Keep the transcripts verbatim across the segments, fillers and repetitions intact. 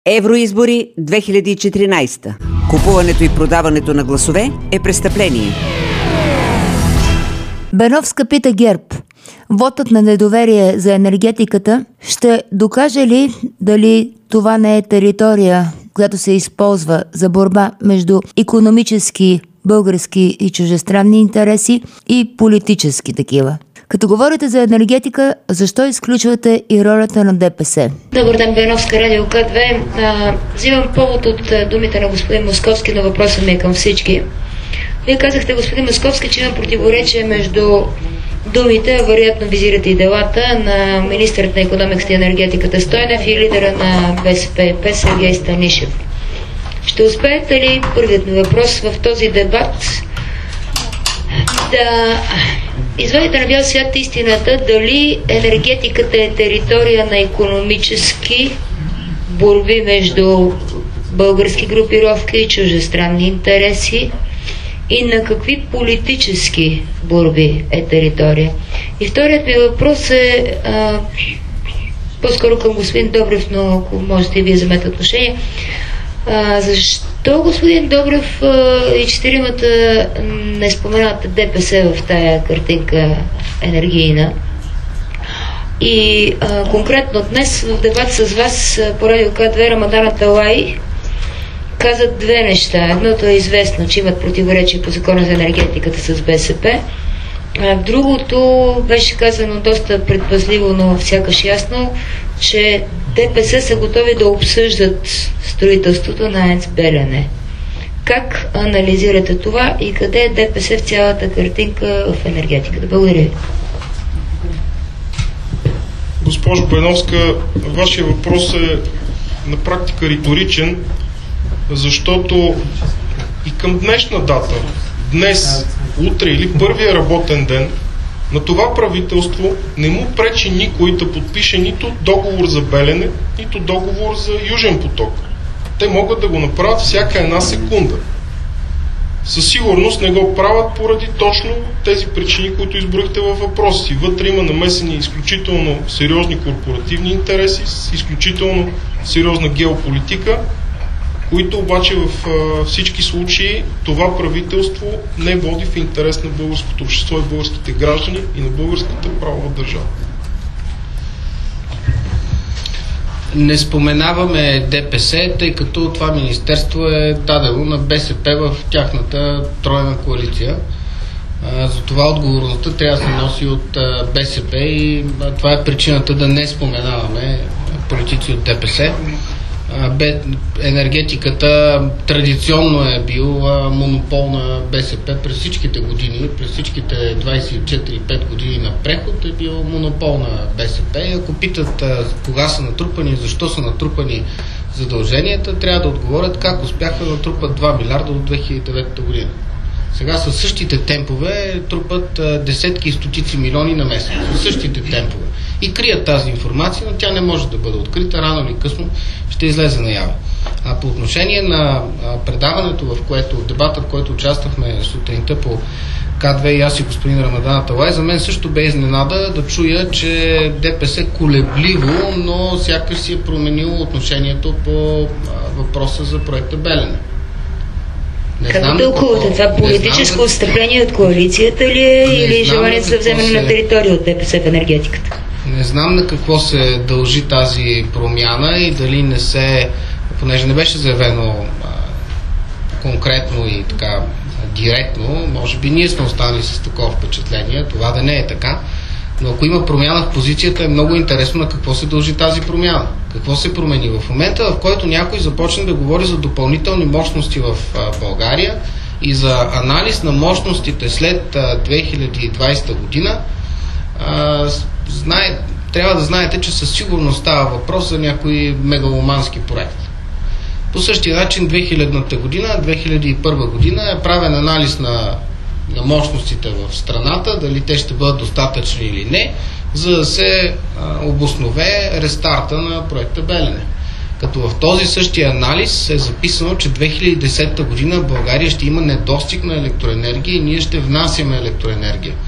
Евроизбори две хиляди и четиринадесета. Купуването и продаването на гласове е престъпление. Беновска пита ГЕРБ. Вотът на недоверие за енергетиката ще докаже ли дали това не е територия, която се използва за борба между икономически, български и чужестранни интереси и политически такива? Като говорите за енергетика, защо изключвате и ролята на ДПС? Добър ден, Беновска, Радио К две. А, взимам повод от а, думите на господин Московски, но въпросът ми е към всички. Вие казахте, господин Московски, че има противоречие между думите, а вероятно визирате и делата на министърът на икономиката и енергетиката Стойнев и лидера на БСП Сергей Станишев. Ще успеете ли, първият ми въпрос в този дебат, да извадите на бял свят истината дали енергетиката е територия на икономически борби между български групировки и чуждестранни интереси и на какви политически борби е територия? И вторият ми въпрос е а, по-скоро към господин Добрев, но ако можете и вие вземете отношение. А, защо господин Добрев а, и четиримата не споменавате ДПС в тая картинка енергийна? И а, конкретно днес в дебат с вас по Радио К две Рамадан Аталай казат две неща. Едното е известно, че имат противоречие по закона за енергетиката с БСП. А другото беше казано доста предпазливо, но сякаш ясно, че ДПС са готови да обсъждат строителството на АЕЦ Белене. Как анализирате това и къде е ДПС в цялата картинка в енергетиката? Благодаря ви. Госпожо Беновска, вашия въпрос е на практика риторичен, защото и към днешна дата, днес, утре или първия работен ден, на това правителство не му пречи никой да подпише нито договор за Белене, нито договор за Южен поток. Те могат да го направят всяка една секунда. Със сигурност не го правят поради точно тези причини, които изброихте във въпроса си. Вътре има намесени изключително сериозни корпоративни интереси, с изключително сериозна геополитика, които обаче в а, всички случаи това правителство не води в интерес на българското общество и българските граждани и на българската правова държава. Не споменаваме ДПС, тъй като това министерство е дадено на БСП в тяхната тройна коалиция. А, затова отговорността трябва да се носи от а, БСП и а, това е причината да не споменаваме политици от ДПС. Бе, енергетиката традиционно е бил монопол на БСП през всичките години, през всичките двадесет и четири пет години на преход е бил монопол на БСП. И ако питат а, кога са натрупани, защо са натрупани задълженията, трябва да отговорят как успяха да натрупат два милиарда до две хиляди и девета година. Сега със същите темпове трупат а, десетки и стотици милиони на месец. Със същите темпове. И крият тази информация, но тя не може да бъде открита, рано или късно ще излезе наяве. А по отношение на а, предаването, в което, дебата, в който участвахме сутринта по К две и аз и господин Рамадан Аталай, за мен също бе изненада да чуя, че ДПС колебливо, но сякаш си е променило отношението по а, въпроса за проекта Белене. Как тълкувате това? Политическо отстъпление от коалицията ли е или желание за вземане се... на територия от ДПС в енергетиката? Не знам на какво се дължи тази промяна и дали не се, понеже не беше заявено а, конкретно и така директно, може би ние сме останали с такова впечатление, това да не е така, но ако има промяна в позицията, е много интересно на какво се дължи тази промяна. Какво се промени в момента, в който някой започне да говори за допълнителни мощности в а, България и за анализ на мощностите след а, две хиляди и двадесета година. А, знае, трябва да знаете, че със сигурност става въпрос за някои мегаломански проекти. По същия начин две хилядната година, две хиляди и първа година е правен анализ на, на мощностите в страната, дали те ще бъдат достатъчни или не, за да се а, обоснове рестарта на проекта Белене. Като в този същия анализ е записано, че две хиляди и десета година България ще има недостиг на електроенергия и ние ще внасяме електроенергия.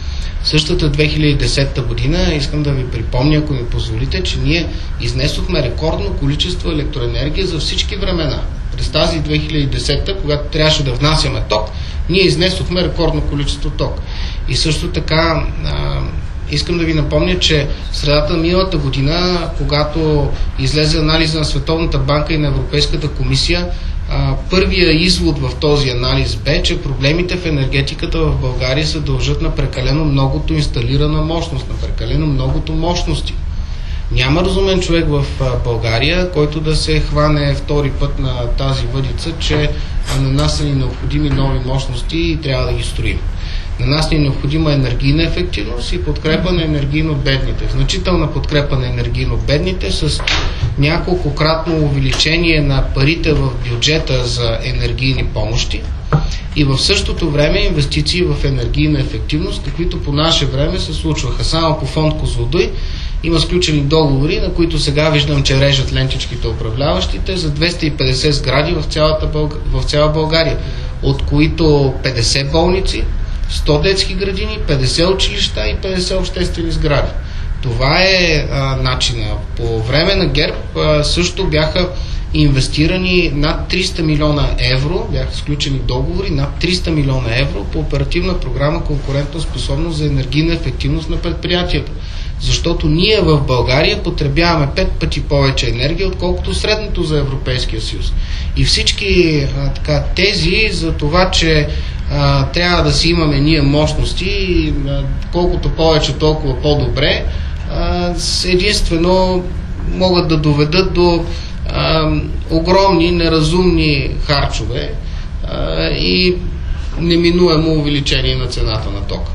Същата две хиляди и десета година, искам да ви припомня, ако ми позволите, че ние изнесохме рекордно количество електроенергия за всички времена. През тази две хиляди и десета, когато трябваше да внасяме ток, ние изнесохме рекордно количество ток. И също така а, искам да ви напомня, че в средата на миналата година, когато излезе анализа на Световната банка и на Европейската комисия, а, първия извод в този анализ бе, че проблемите в енергетиката в България се дължат на прекалено многото инсталирана мощност, на прекалено многото мощности. Няма разумен човек в България, който да се хване втори път на тази въдица, че на нас са ни необходими нови мощности и трябва да ги строим. На нас ни е необходима енергийна ефективност и подкрепа на енергийно бедните. Значителна подкрепа на енергийно бедните с няколкократно увеличение на парите в бюджета за енергийни помощи и в същото време инвестиции в енергийна ефективност, каквито по наше време се случваха. Само по фонд Козлодуй има сключени договори, на които сега виждам, че режат лентичките управляващите за двеста и петдесет сгради в, цялата Бълг... в цяла България, от които петдесет болници, сто детски градини, петдесет училища и петдесет обществени сгради. Това е а, начина. По време на ГЕРБ а, също бяха инвестирани над триста милиона евро, бяха сключени договори над триста милиона евро по оперативна програма конкурентна способност за енергийна ефективност на предприятията. Защото ние в България потребяваме пет пъти повече енергия, отколкото средното за Европейския съюз. И всички а, така, тези за това, че а, трябва да си имаме ние мощности и а, колкото повече, толкова по-добре, а, единствено могат да доведат до а, огромни, неразумни харчове а, и неминуемо увеличение на цената на тока.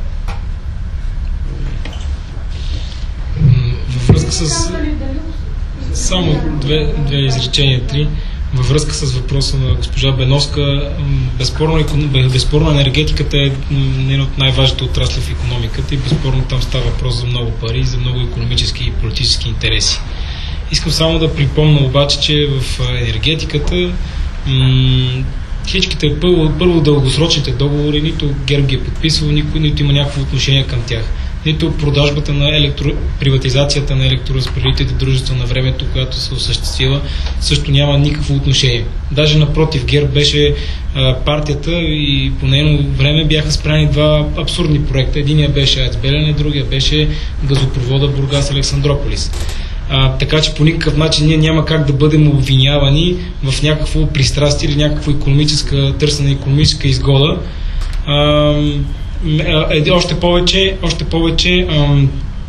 Във връзка с... Само две, две изречения, три. Във връзка с въпроса на госпожа Беновска, безспорно, безспорно енергетиката е един от най-важните отрасли в икономиката и безспорно там става въпрос за много пари, за много икономически и политически интереси. Искам само да припомня обаче, че в енергетиката м- всичките първо, първо дългосрочните договори, нито ГЕРБ ги е подписал, никой, нито има някакво отношение към тях. Нито продажбата на електро... приватизацията на електроразпределителните дружества на времето, която се осъществила, също няма никакво отношение. Даже напротив, ГЕРБ беше а, партията и по нейно време бяха спряни два абсурдни проекта. Единият беше АЕЦ Белене, другия беше газопровода Бургас-Александрополис. А, така че по никакъв начин ние няма как да бъдем обвинявани в някакво пристрастие или някакво икономическа, търсена икономическа изгода. А, е, още повече, още повече ам,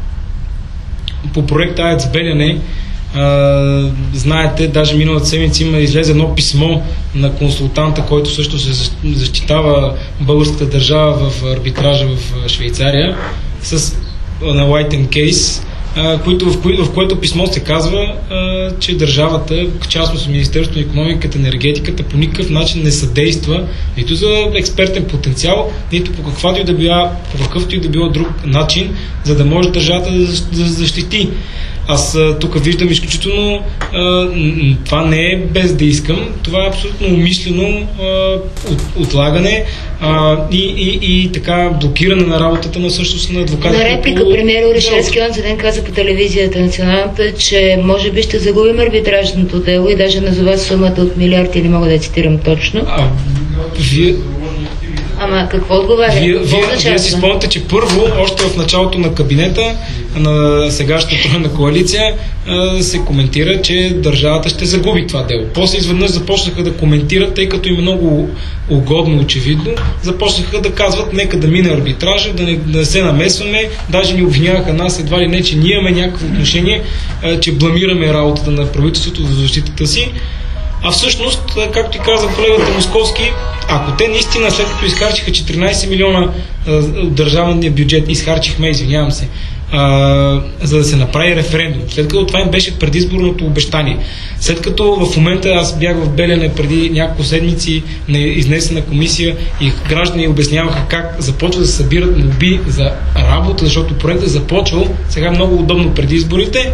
по проекта АЕЦ Белене, а, знаете, даже миналата седмица има излезе едно писмо на консултанта, който също се защитава българската държава в арбитража в Швейцария с на White Case, Които, в, кои, в което писмо се казва, а, че държавата, в частност Министерството на икономиката и енергетиката, по никакъв начин не съдейства нито за експертен потенциал, нито по, каквато и да била, по какъвто и да било друг начин, за да може държавата да, да защити. Аз тук виждам изключително а, това не е без да искам, това е абсолютно умишлено а, от, отлагане а, и, и, и така блокиране на работата на същност на адвоката. На реплика премиер Орешарски онзи ден каза по телевизията националната, че може би ще загубим арбитражното дело и даже назова сумата от милиарди, не мога да я цитирам точно. А, вие... Ама какво отговаря? Вие, вие, вие си спомняте, че първо, още в началото на кабинета на сегашната тройна коалиция се коментира, че държавата ще загуби това дело. После изведнъж започнаха да коментират, тъй като им е много угодно, очевидно, започнаха да казват, нека да мине арбитража, да не, да се намесваме, даже ни обвиняваха нас едва ли не, че ние имаме някакво отношение, че бламираме работата на правителството за защитата си. А всъщност, както и каза колегата Московски, ако те наистина след като изхарчиха четиринайсет милиона от държавния бюджет, изхарчихме, извинявам се, а, за да се направи референдум, след като това им беше предизборното обещание, след като в момента аз бях в Белене преди няколко седмици на изнесена комисия и граждани обясняваха как започват да се събират молби за работа, защото проектът е започвал сега много удобно преди изборите.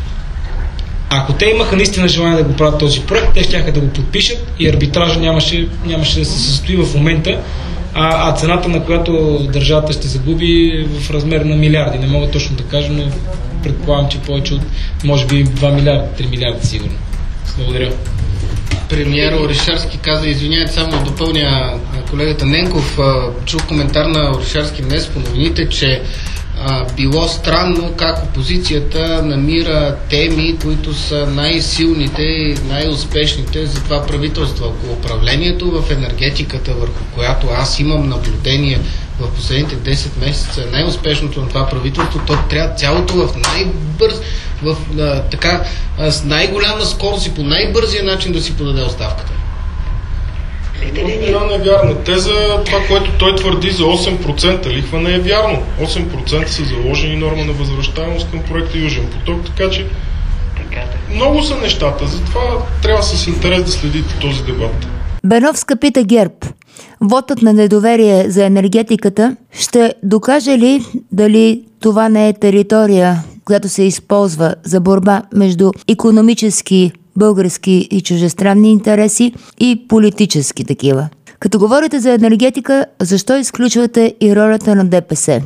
Ако те имаха наистина желание да го правят този проект, те щяха да го подпишат и арбитража нямаше, нямаше да се състои в момента, а, а цената, на която държавата ще загуби е в размер на милиарди. Не мога точно да кажа, но предполагам, че повече от може би два милиарда, три милиарда сигурно. Благодаря. Премиер Орешарски каза, извиняйте, само да допълня колегата Ненков, чух коментар на Орешарски днес по новините, че а, било странно как опозицията намира теми, които са най-силните и най-успешните за това правителство. Ако управлението в енергетиката, върху която аз имам наблюдение в последните десет месеца, е най-успешното на това правителство, то трябва цялото в най-бърз, в а, така, а, с най-голяма скорост и по най-бързия начин да си подаде оставката. Това не е вярна теза. Това, което той твърди за осем процента лихва, не е вярно. осем процента са заложени норма на възвръщаемост към проекта Южен поток, така че много са нещата. Затова трябва с интерес да следите този дебат. Беновска пита ГЕРБ. Вотът на недоверие за енергетиката ще докаже ли дали това не е територия, която се използва за борба между икономически, български и чужестранни интереси и политически такива? Като говорите за енергетика, защо изключвате и ролята на ДПС?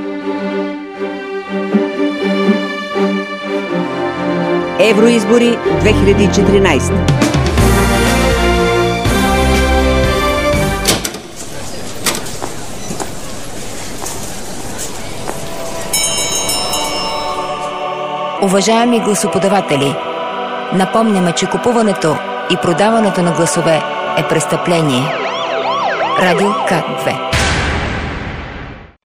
Евроизбори две хиляди и четиринайсета. Уважаеми гласоподаватели, напомняме, че купуването и продаването на гласове е престъпление. Радио К две.